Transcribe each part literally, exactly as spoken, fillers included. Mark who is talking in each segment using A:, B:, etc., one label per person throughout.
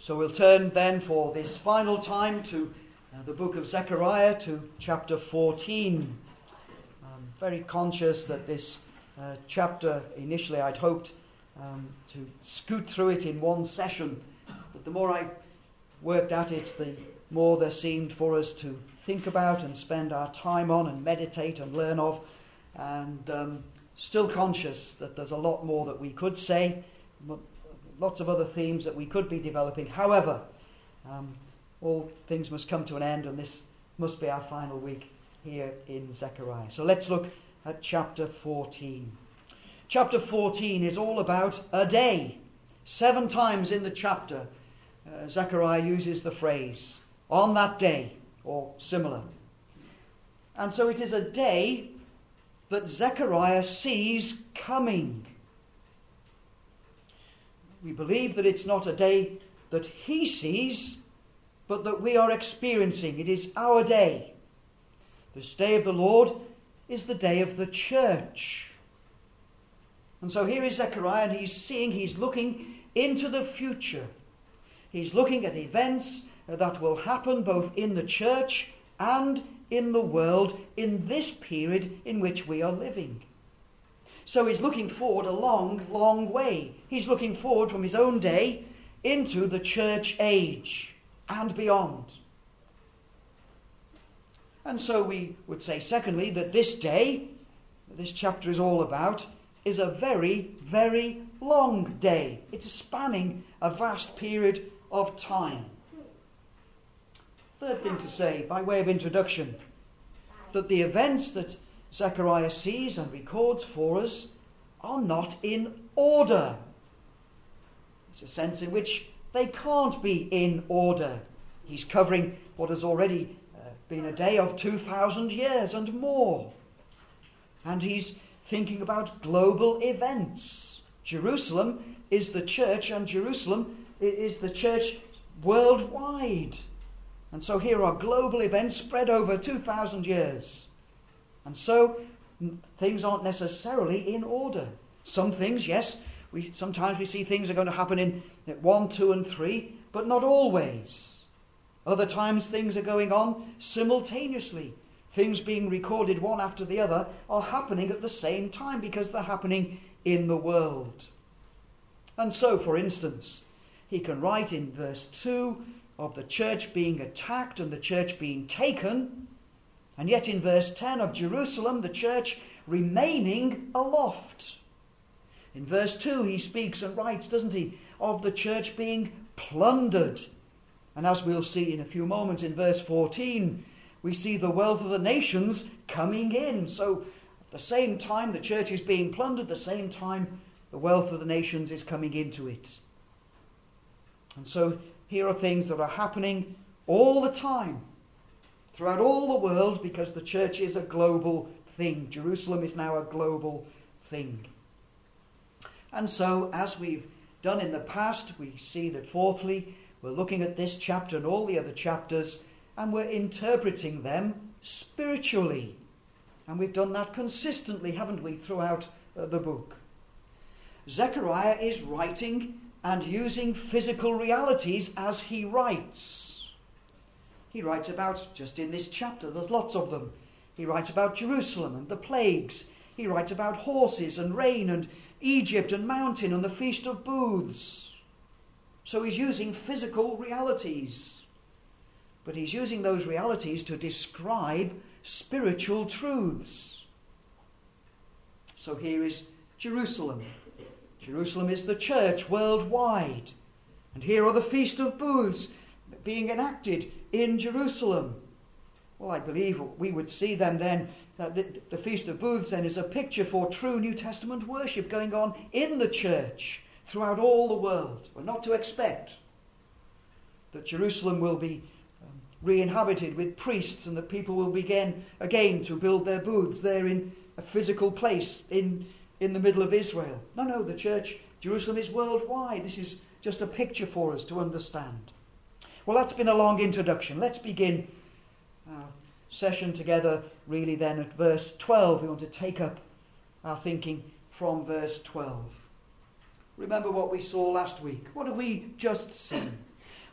A: So we'll turn then for this final time to uh, the book of Zechariah, to chapter fourteen. I'm very conscious that this uh, chapter, initially I'd hoped um, to scoot through it in one session, but the more I worked at it, the more there seemed for us to think about and spend our time on and meditate and learn of, and um, still conscious that there's a lot more that we could say, lots of other themes that we could be developing. However, um, all things must come to an end, and this must be our final week here in Zechariah. So let's look at chapter fourteen. Chapter fourteen is all about a day. Seven times in the chapter, uh, Zechariah uses the phrase, on that day, or similar. And so it is a day that Zechariah sees coming. We believe that it's not a day that he sees, but that we are experiencing. It is our day. This day of the Lord is the day of the church. And so here is Zechariah, and he's seeing, he's looking into the future. He's looking at events that will happen both in the church and in the world in this period in which we are living. So he's looking forward a long, long way. He's looking forward from his own day into the church age and beyond. And so we would say, secondly, that this day, that this chapter is all about, is a very, very long day. It's spanning a vast period of time. Third thing to say, by way of introduction, that the events that Zechariah sees and records for us are not in order. There's a sense in which they can't be in order. He's covering what has already uh, been a day of two thousand years and more. And he's thinking about global events. Jerusalem is the church, and Jerusalem is the church worldwide. And so here are global events spread over two thousand years. And so things aren't necessarily in order. Some things, yes, we sometimes we see things are going to happen in one, two, and three, but not always. Other times things are going on simultaneously. Things being recorded one after the other are happening at the same time because they're happening in the world. And so, for instance, he can write in verse two of the church being attacked and the church being taken, and yet in verse ten of Jerusalem, the church remaining aloft. In verse two he speaks and writes, doesn't he, of the church being plundered. And as we'll see in a few moments in verse fourteen, we see the wealth of the nations coming in. So at the same time the church is being plundered, at the same time the wealth of the nations is coming into it. And so here are things that are happening all the time, throughout all the world, because the church is a global thing. Jerusalem is now a global thing. And so, as we've done in the past, we see that fourthly, we're looking at this chapter and all the other chapters, and we're interpreting them spiritually. And we've done that consistently, haven't we, throughout uh, the book. Zechariah is writing and using physical realities as he writes. He writes about, just in this chapter, there's lots of them. He writes about Jerusalem and the plagues. He writes about horses and rain and Egypt and mountain and the Feast of Booths. So he's using physical realities. But he's using those realities to describe spiritual truths. So here is Jerusalem. Jerusalem is the church worldwide. And here are the Feast of Booths being enacted in Jerusalem. Well, I believe we would see them then, that the, the Feast of Booths then is a picture for true New Testament worship going on in the church throughout all the world. We're not to expect that Jerusalem will be um, re-inhabited with priests and that people will begin again to build their booths there in a physical place in in the middle of Israel. No, no, the church, Jerusalem is worldwide. This is just a picture for us to understand. Well, that's been a long introduction. Let's begin our session together really then at verse twelve. We want to take up our thinking from verse twelve. Remember what we saw last week. What have we just seen?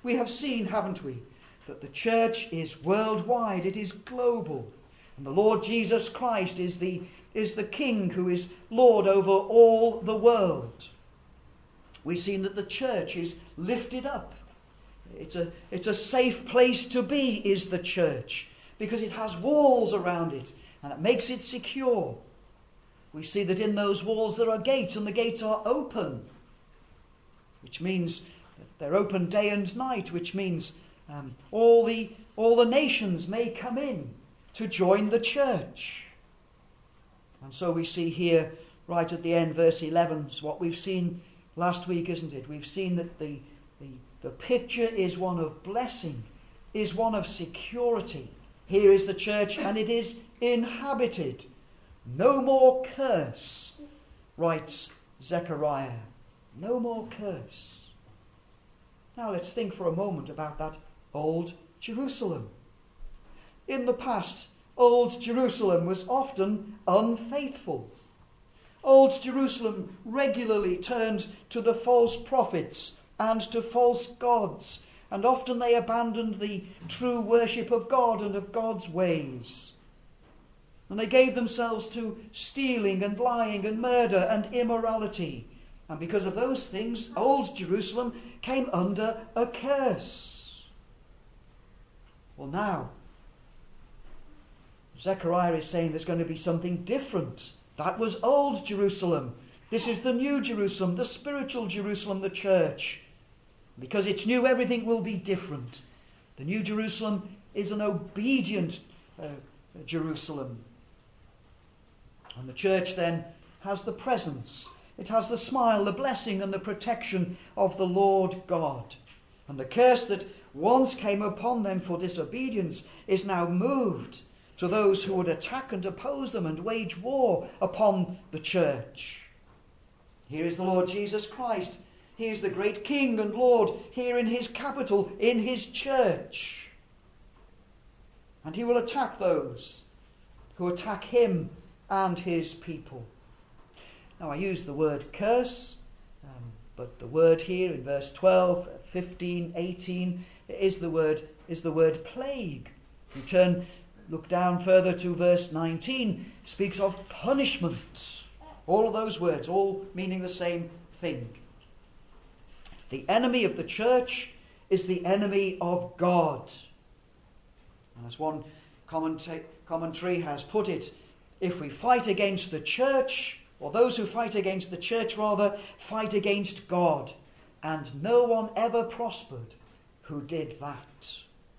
A: We have seen, haven't we, that the church is worldwide, it is global. And the Lord Jesus Christ is the, is the King who is Lord over all the world. We've seen that the church is lifted up. It's a, it's a safe place to be, is the church, because it has walls around it, and it makes it secure. We see that in those walls there are gates, and the gates are open, which means that they're open day and night, which means um, all the all the nations may come in to join the church. And so we see here, right at the end, verse eleven, is what we've seen last week, isn't it? We've seen that the, the, the picture is one of blessing, is one of security. Here is the church, and it is inhabited. No more curse, writes Zechariah. No more curse. Now let's think for a moment about that old Jerusalem. In the past, old Jerusalem was often unfaithful. Old Jerusalem regularly turned to the false prophets and to false gods, and often they abandoned the true worship of God and of God's ways. And they gave themselves to stealing and lying and murder and immorality. And because of those things, old Jerusalem came under a curse. Well, now, Zechariah is saying there's going to be something different. That was old Jerusalem. This is the new Jerusalem, the spiritual Jerusalem, the church. Because it's new, everything will be different. The new Jerusalem is an obedient uh, Jerusalem. And the church then has the presence. It has the smile, the blessing and the protection of the Lord God. And the curse that once came upon them for disobedience is now moved to those who would attack and oppose them and wage war upon the church. Here is the Lord Jesus Christ. He is the great King and Lord here in his capital, in his church. And he will attack those who attack him and his people. Now I use the word curse, um, but the word here in verse twelve, fifteen, eighteen is the word is the word plague. You turn, look down further to verse nineteen, speaks of punishment. All of those words, all meaning the same thing. The enemy of the church is the enemy of God. And as one commenta- commentary has put it, if we fight against the church, or those who fight against the church rather, fight against God. And no one ever prospered who did that.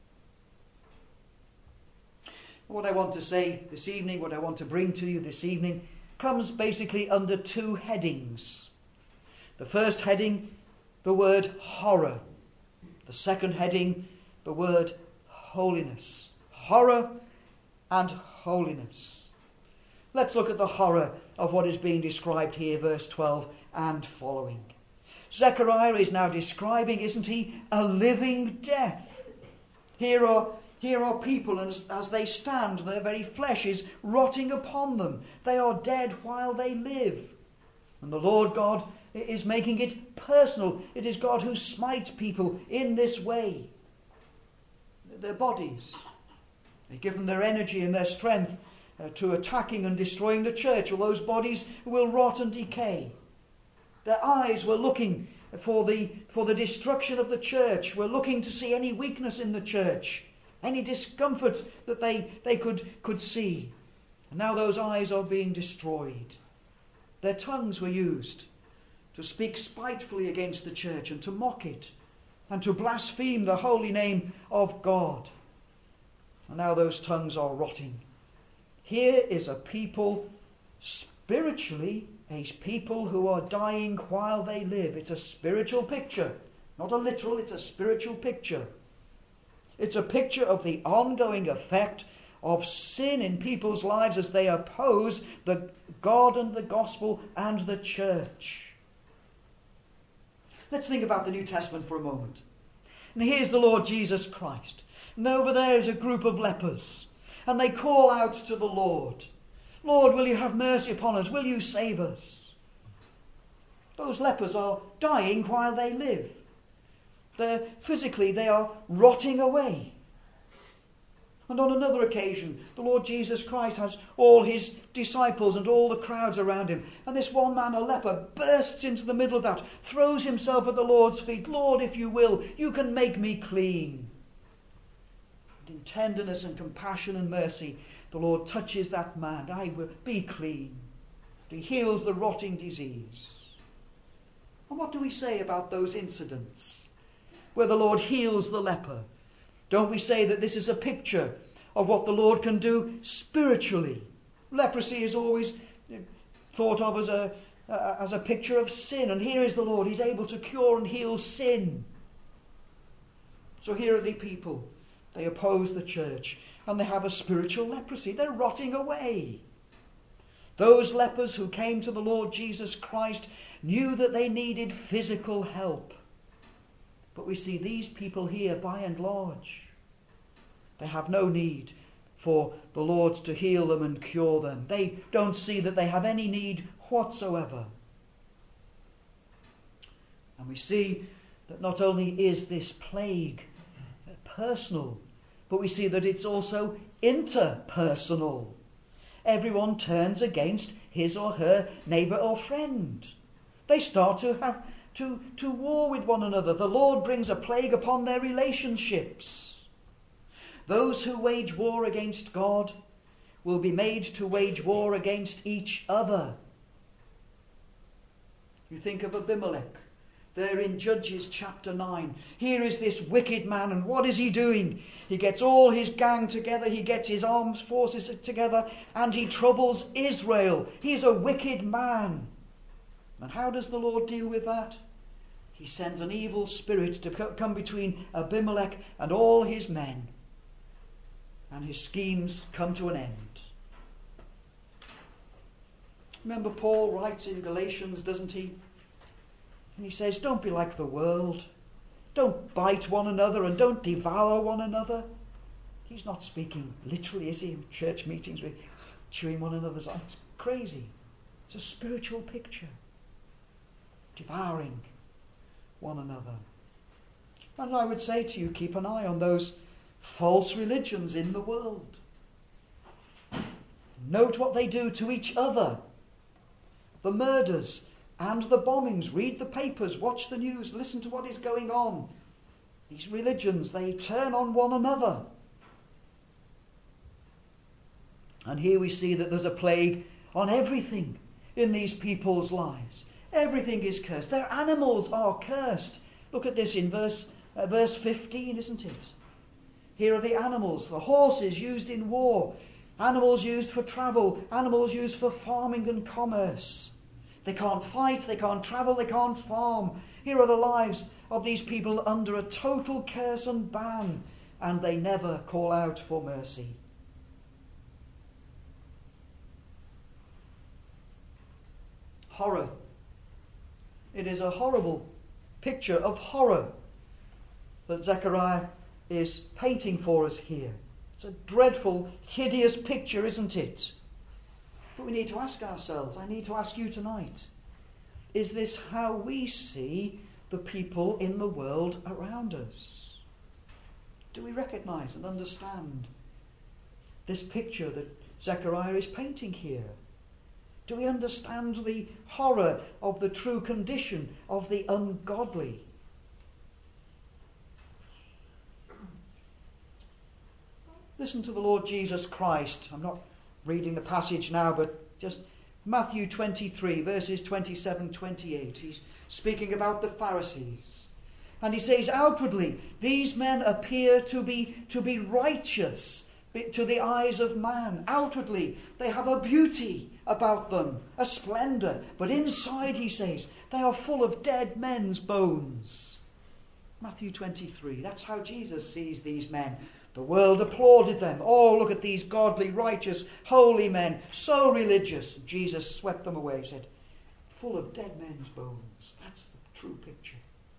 A: What I want to say this evening, what I want to bring to you this evening, comes basically under two headings. The first heading, the word horror. The second heading, the word holiness. Horror and holiness. Let's look at the horror of what is being described here, verse twelve and following. Zechariah is now describing, isn't he, a living death. Here are, here are people, and as, as they stand, their very flesh is rotting upon them. They are dead while they live. And the Lord God is making it personal. It is God who smites people in this way. Their bodies, they give them their energy and their strength uh, to attacking and destroying the church. Well, those bodies will rot and decay. Their eyes were looking for the, for the destruction of the church, were looking to see any weakness in the church, any discomfort that they, they could, could see. And now those eyes are being destroyed. Their tongues were used to speak spitefully against the church and to mock it and to blaspheme the holy name of God. And now those tongues are rotting. Here is a people, spiritually, a people who are dying while they live. It's a spiritual picture, not a literal, it's a spiritual picture. It's a picture of the ongoing effect of sin in people's lives as they oppose the God and the gospel and the church. Let's think about the New Testament for a moment. And here's the Lord Jesus Christ. And over there is a group of lepers. And they call out to the Lord, Lord, will you have mercy upon us? Will you save us? Those lepers are dying while they live. They're, physically, they are rotting away. And on another occasion, the Lord Jesus Christ has all his disciples and all the crowds around him. And this one man, a leper, bursts into the middle of that, throws himself at the Lord's feet. Lord, if you will, you can make me clean. And in tenderness and compassion and mercy, the Lord touches that man. I will be clean. He heals the rotting disease. And what do we say about those incidents where the Lord heals the leper? Don't we say that this is a picture of what the Lord can do spiritually? Leprosy is always thought of as a, uh, as a picture of sin. And here is the Lord. He's able to cure and heal sin. So here are the people. They oppose the church. And they have a spiritual leprosy. They're rotting away. Those lepers who came to the Lord Jesus Christ knew that they needed physical help. But we see these people here, by and large, they have no need for the Lord to heal them and cure them. They don't see that they have any need whatsoever. And we see that not only is this plague personal, but we see that it's also interpersonal. Everyone turns against his or her neighbour or friend. They start to have To, to war with one another. The Lord brings a plague upon their relationships. Those who wage war against God will be made to wage war against each other. You think of Abimelech there in Judges chapter nine. Here is this wicked man, and what is he doing? He gets all his gang together, he gets his armed forces together, and he troubles Israel. He is a wicked man. And how does the Lord deal with that? He sends an evil spirit to come between Abimelech and all his men. And his schemes come to an end. Remember, Paul writes in Galatians, doesn't he? And he says, don't be like the world. Don't bite one another and don't devour one another. He's not speaking literally, is he? In church meetings, we're chewing one another's eyes. It's crazy. It's a spiritual picture. Devouring one another. And I would say to you, keep an eye on those false religions in the world. Note what they do to each other. The murders and the bombings. Read the papers, watch the news, listen to what is going on. These religions, they turn on one another. And here we see that there's a plague on everything in these people's lives. Everything is cursed. Their animals are cursed. Look at this in verse, uh, verse fifteen, isn't it? Here are the animals, the horses used in war, animals used for travel, animals used for farming and commerce. They can't fight, they can't travel, they can't farm. Here are the lives of these people under a total curse and ban, and they never call out for mercy. Horror. It is a horrible picture of horror that Zechariah is painting for us here. It's a dreadful, hideous picture, isn't it? But we need to ask ourselves, I need to ask you tonight, is this how we see the people in the world around us? Do we recognise and understand this picture that Zechariah is painting here? Do we understand the horror of the true condition of the ungodly? Listen to the Lord Jesus Christ. I'm not reading the passage now, but just Matthew twenty-three, verses twenty-seven to twenty-eight. He's speaking about the Pharisees. And he says, outwardly, these men appear to be, to be righteous to the eyes of man. Outwardly, they have a beauty about them, a splendour. But inside, he says, they are full of dead men's bones. Matthew twenty-three, that's how Jesus sees these men. The world applauded them. Oh, look at these godly, righteous, holy men, so religious. Jesus swept them away, said, full of dead men's bones. That's the true picture.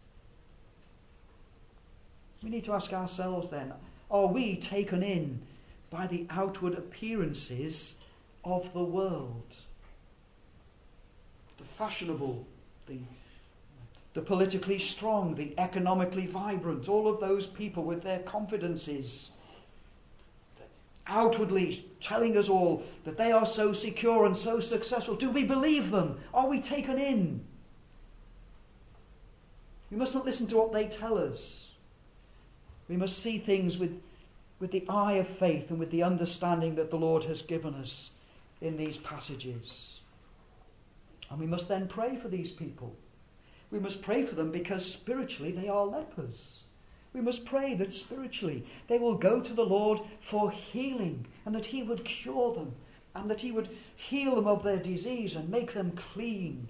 A: We need to ask ourselves then, are we taken in by the outward appearances of the world? The fashionable, the the politically strong, the economically vibrant, all of those people with their confidences, outwardly telling us all that they are so secure and so successful. Do we believe them? Are we taken in? We mustn't listen to what they tell us. We must see things with, with the eye of faith and with the understanding that the Lord has given us in these passages. And we must then pray for these people. We must pray for them because spiritually they are lepers. We must pray that spiritually they will go to the Lord for healing, and that he would cure them, and that he would heal them of their disease and make them clean.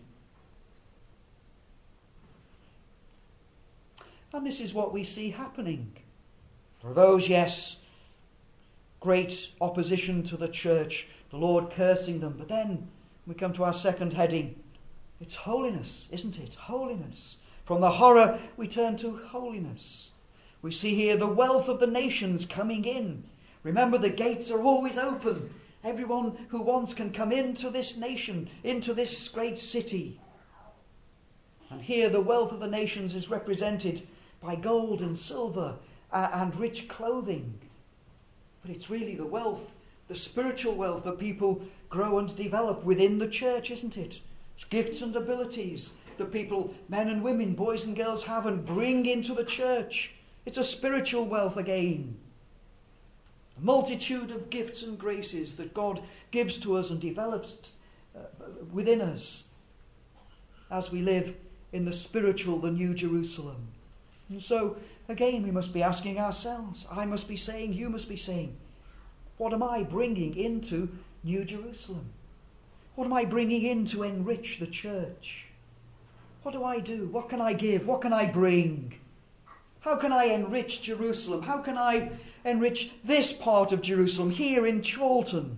A: And this is what we see happening. For those, yes, great opposition to the church, the Lord cursing them. But then we come to our second heading. It's holiness, isn't it? Holiness. From the horror, we turn to holiness. We see here the wealth of the nations coming in. Remember, the gates are always open. Everyone who wants can come into this nation, into this great city. And here the wealth of the nations is represented by gold and silver uh, and rich clothing. But it's really the wealth, the spiritual wealth that people grow and develop within the church, isn't it? It's gifts and abilities that people, men and women, boys and girls have and bring into the church. It's a spiritual wealth again. A multitude of gifts and graces that God gives to us and develops uh, within us as we live in the spiritual, the New Jerusalem. And so, again, we must be asking ourselves, I must be saying, you must be saying, what am I bringing into New Jerusalem? What am I bringing in to enrich the church? What do I do? What can I give? What can I bring? How can I enrich Jerusalem? How can I enrich this part of Jerusalem, here in Chorlton?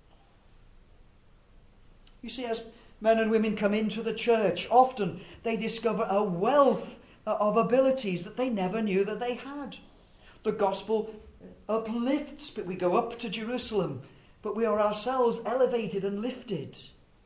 A: You see, as men and women come into the church, often they discover a wealth of abilities that they never knew that they had. The gospel uplifts, but we go up to Jerusalem, but we are ourselves elevated and lifted.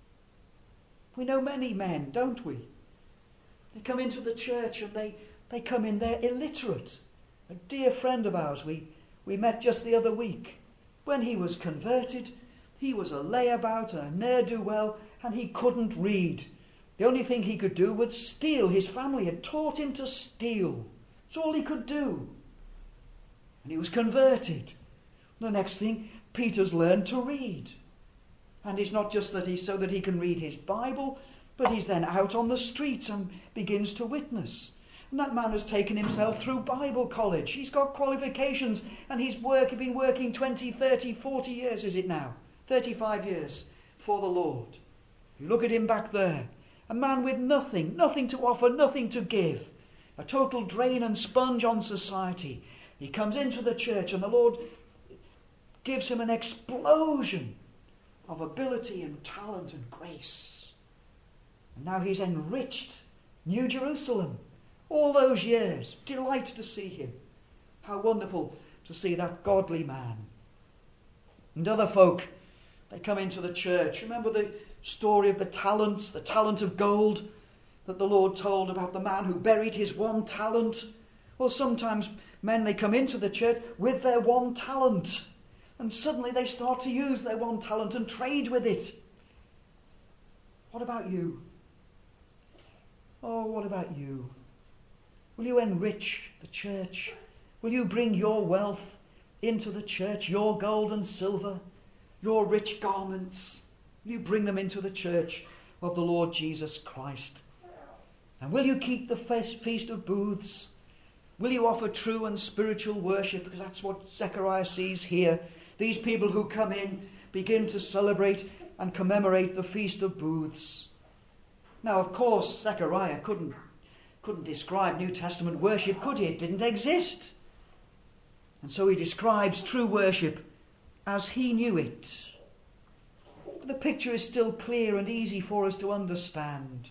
A: We know many men, don't we? They come into the church and they, they come in there illiterate. A dear friend of ours we, we met just the other week. When he was converted, he was a layabout and a ne'er-do-well, and he couldn't read. The only thing he could do was steal. His family had taught him to steal. That's all he could do. And he was converted. The next thing, Peter's learned to read. And it's not just that he's so that he can read his Bible, but he's then out on the streets and begins to witness. And that man has taken himself through Bible college. He's got qualifications, and he's work, been working twenty, thirty, forty years, is it now? thirty-five years for the Lord. You look at him back there. A man with nothing, nothing to offer, nothing to give. A total drain and sponge on society. He comes into the church and the Lord gives him an explosion of ability and talent and grace. And now he's enriched New Jerusalem. All those years, delighted to see him. How wonderful to see that godly man. And other folk, they come into the church. Remember the story of the talents, the talent of gold that the Lord told about the man who buried his one talent? Well, sometimes men, they come into the church with their one talent, and suddenly they start to use their one talent and trade with it. What about you? Oh, what about you? Will you enrich the church? Will you bring your wealth into the church, your gold and silver, your rich garments? Will you bring them into the church of the Lord Jesus Christ? And will you keep the Feast of Booths? Will you offer true and spiritual worship? Because that's what Zechariah sees here. These people who come in begin to celebrate and commemorate the Feast of Booths. Now, of course, Zechariah couldn't, couldn't describe New Testament worship, could he? It didn't exist. And so he describes true worship as he knew it. But the picture is still clear and easy for us to understand.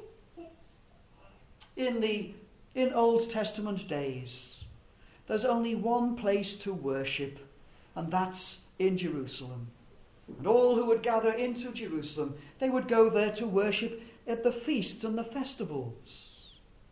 A: In the in Old Testament days, there's only one place to worship, and that's in Jerusalem. And all who would gather into Jerusalem, they would go there to worship at the feasts and the festivals.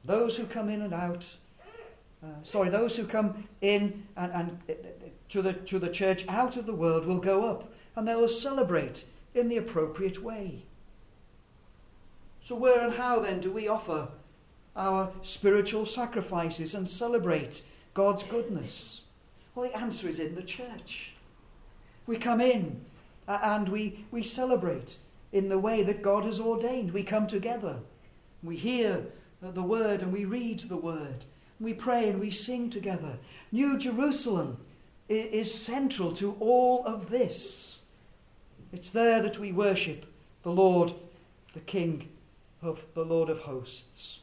A: Those who come in and out, uh, sorry, those who come in and, and uh, to the to the church out of the world will go up, and they will celebrate in the appropriate way. So where and how then do we offer our spiritual sacrifices and celebrate God's goodness? Well, the answer is in the church. We come in uh, and we, we celebrate in the way that God has ordained. We come together. We hear the word and we read the word. We pray and we sing together. New Jerusalem is central to all of this. It's there that we worship the Lord, the King of the Lord of hosts.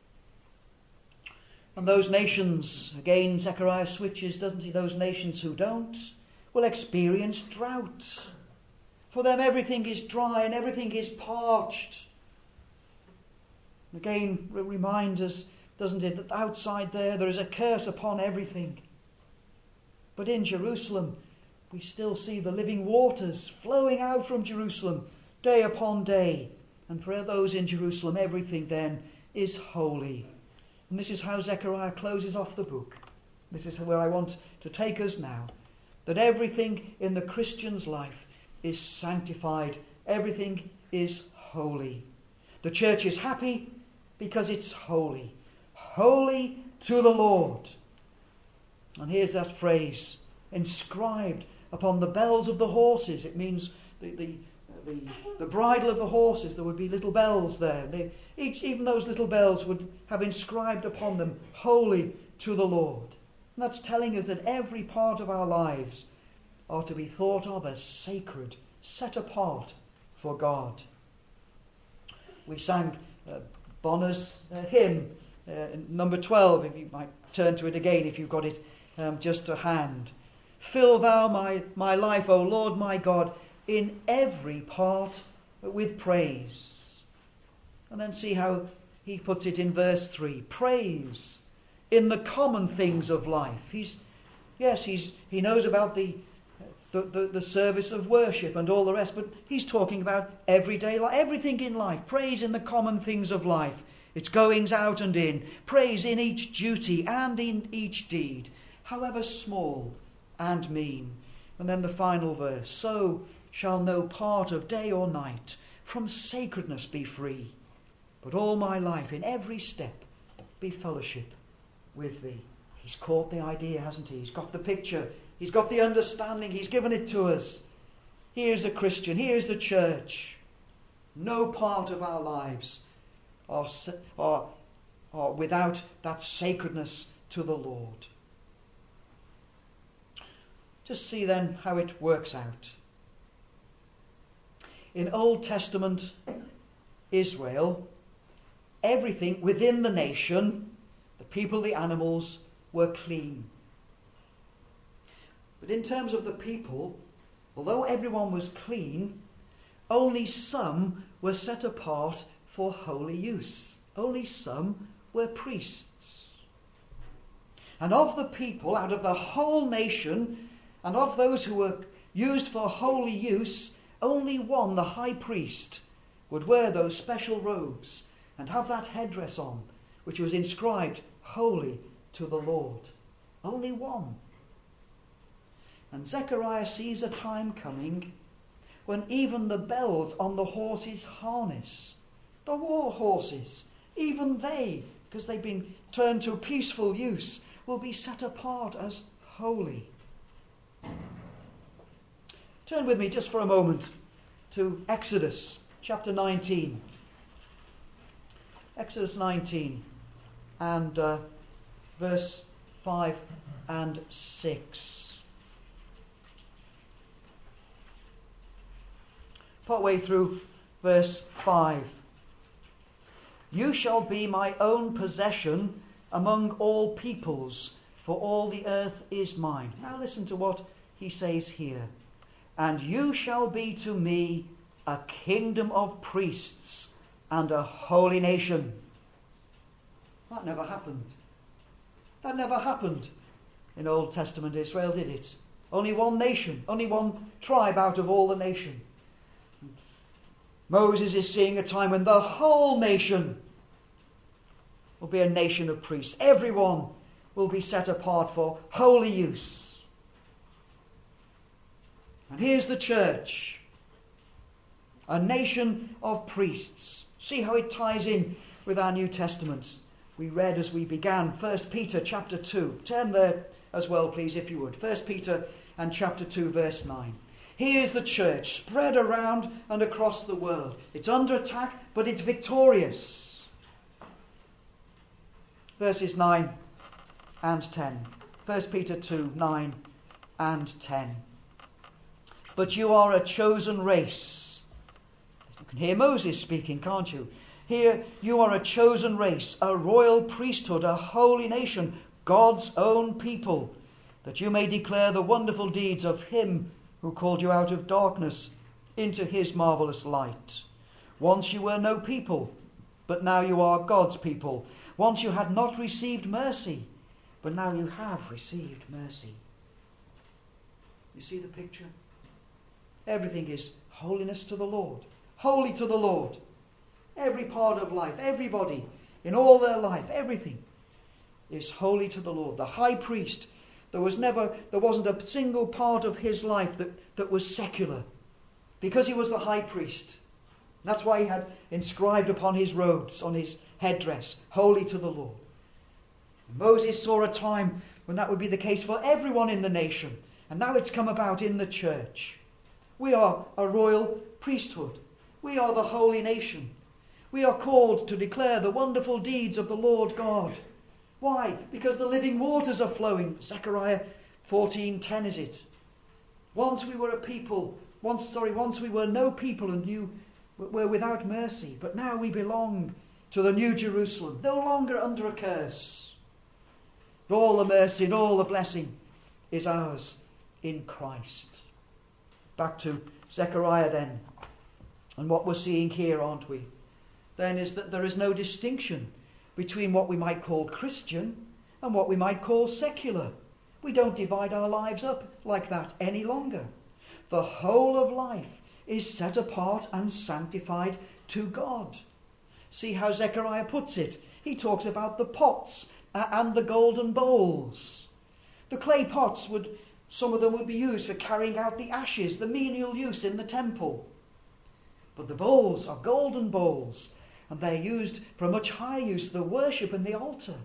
A: And those nations, again Zechariah switches, doesn't he? Those nations who don't will experience drought. For them everything is dry and everything is parched. Again, it reminds us, doesn't it, that outside there there is a curse upon everything. But in Jerusalem, we still see the living waters flowing out from Jerusalem day upon day. And for those in Jerusalem, everything then is holy. And this is how Zechariah closes off the book. This is where I want to take us now. That everything in the Christian's life is sanctified. Everything is holy. The church is happy because it's holy. Holy to the Lord. And here's that phrase, inscribed upon the bells of the horses. It means the, the, the, the bridle of the horses. There would be little bells there. They, each, even those little bells would have inscribed upon them, holy to the Lord. And that's telling us that every part of our lives are to be thought of as sacred, set apart for God. We sang uh, Bonner's uh, hymn, uh, number twelve, if you might turn to it again if you've got it um, just to hand. Fill thou my, my life, O Lord my God, in every part with praise. And then see how he puts it in verse three. Praise in the common things of life. He's yes, he's he knows about the the, the the service of worship and all the rest, but he's talking about everyday life, everything in life. Praise in the common things of life. Its goings out and in. Praise in each duty and in each deed, however small and mean. And then the final verse. So shall no part of day or night from sacredness be free, but all my life in every step be fellowship with thee. He's caught the idea, hasn't he? He's got the picture. He's got the understanding. He's given it to us. Here's a Christian. Here's the church. No part of our lives are, are, are without that sacredness to the Lord. Just see then how it works out. In Old Testament Israel, everything within the nation, the people, the animals, were clean. But in terms of the people, although everyone was clean, only some were set apart for holy use. Only some were priests. And of the people, out of the whole nation, and of those who were used for holy use, only one, the high priest, would wear those special robes and have that headdress on, which was inscribed, holy to the Lord. Only one. And Zechariah sees a time coming when even the bells on the horses' harness, the war horses, even they, because they've been turned to peaceful use, will be set apart as holy. Turn with me just for a moment to Exodus chapter nineteen. Exodus nineteen and uh, verse five and six. Partway through verse five. You shall be my own possession among all peoples, for all the earth is mine. Now listen to what he says here. And you shall be to me a kingdom of priests and a holy nation. That never happened. That never happened in Old Testament Israel, did it? Only one nation, only one tribe out of all the nation. Moses is seeing a time when the whole nation will be a nation of priests. Everyone will be set apart for holy use. And here's the church, a nation of priests. See how it ties in with our New Testament. We read as we began, First Peter chapter two. Turn there as well, please, if you would. First Peter and chapter two, verse nine. Here's the church spread around and across the world. It's under attack, but it's victorious. Verses nine and ten. First Peter two, nine and ten. But you are a chosen race. You can hear Moses speaking, can't you? Here, you are a chosen race, a royal priesthood, a holy nation, God's own people, that you may declare the wonderful deeds of him who called you out of darkness into his marvelous light. Once you were no people, but now you are God's people. Once you had not received mercy, but now you have received mercy. You see the picture? Everything is holiness to the Lord. Holy to the Lord. Every part of life, everybody, in all their life, everything is holy to the Lord. The high priest, there was never, there wasn't a single part of his life that, that was secular, because he was the high priest. That's why he had inscribed upon his robes, on his headdress, holy to the Lord. Moses saw a time when that would be the case for everyone in the nation, and now it's come about in the church. We are a royal priesthood. We are the holy nation. We are called to declare the wonderful deeds of the Lord God. Why? Because the living waters are flowing. Zechariah fourteen ten is it. Once we were a people, once sorry, once we were no people and you were without mercy, but now we belong to the New Jerusalem, no longer under a curse. All the mercy and all the blessing is ours in Christ. Back to Zechariah then. And what we're seeing here, aren't we? Then is that there is no distinction between what we might call Christian and what we might call secular. We don't divide our lives up like that any longer. The whole of life is set apart and sanctified to God. See how Zechariah puts it. He talks about the pots and the golden bowls. The clay pots, would, some of them would be used for carrying out the ashes, the menial use in the temple. But the bowls are golden bowls, and they're used for a much higher use, the worship in the altar.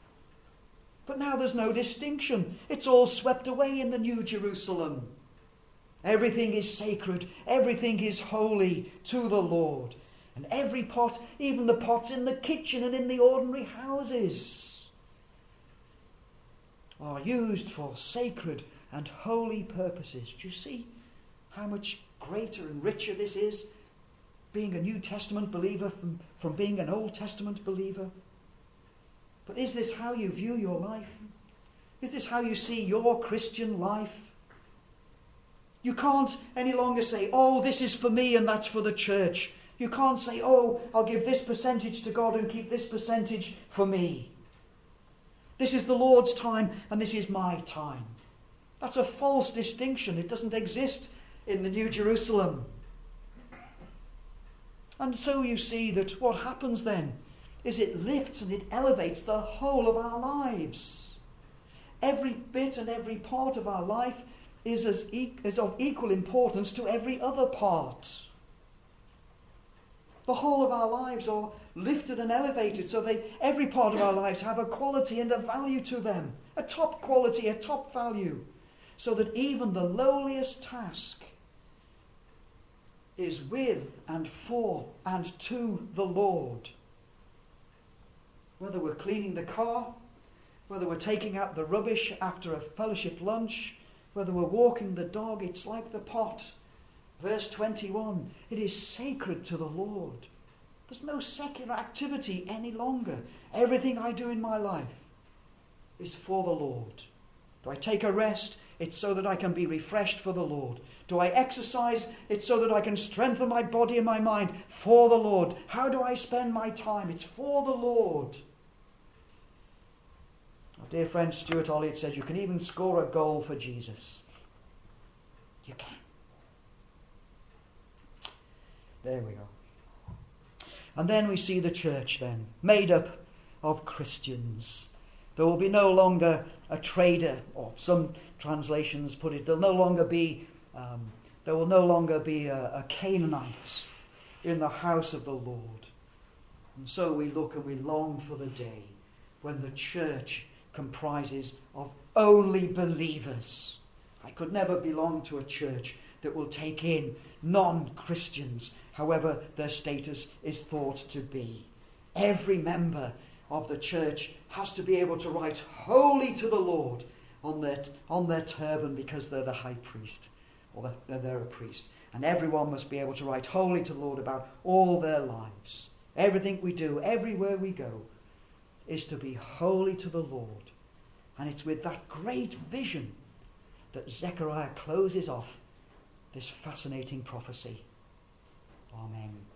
A: But now there's no distinction. It's all swept away in the New Jerusalem. Everything is sacred. Everything is holy to the Lord. And every pot, even the pots in the kitchen and in the ordinary houses, are used for sacred and holy purposes. Do you see how much greater and richer this is, being a New Testament believer from, from being an Old Testament believer? But is this how you view your life? Is this how you see your Christian life? You can't any longer say, oh, this is for me and that's for the church. You can't say, oh, I'll give this percentage to God and keep this percentage for me. This is the Lord's time and this is my time. That's a false distinction. It doesn't exist in the New Jerusalem. And so you see that what happens then is it lifts and it elevates the whole of our lives. Every bit and every part of our life is, as e- is of equal importance to every other part. The whole of our lives are lifted and elevated so they every part of our lives have a quality and a value to them. A top quality, a top value. So that even the lowliest task is with and for and to the Lord. Whether we're cleaning the car, whether we're taking out the rubbish after a fellowship lunch, whether we're walking the dog, it's like the pot. Verse twenty-one, it is sacred to the Lord. There's no secular activity any longer. Everything I do in my life is for the Lord. Do I take a rest? It's so that I can be refreshed for the Lord. Do I exercise? It's so that I can strengthen my body and my mind for the Lord. How do I spend my time? It's for the Lord. Our dear friend Stuart Olliott says you can even score a goal for Jesus. You can. There we are. And then we see the church then, made up of Christians. There will be no longer a trader, or some translations put it, there'll no longer be, um, there will no longer be a, a Canaanite in the house of the Lord. And so we look and we long for the day when the church comprises of only believers. I could never belong to a church that will take in non-Christians, however their status is thought to be. Every member of the church has to be able to write holy to the Lord on their, on their turban because they're the high priest, or they're, they're a priest. And everyone must be able to write holy to the Lord about all their lives. Everything we do, everywhere we go, is to be holy to the Lord. And it's with that great vision that Zechariah closes off this fascinating prophecy. Amen.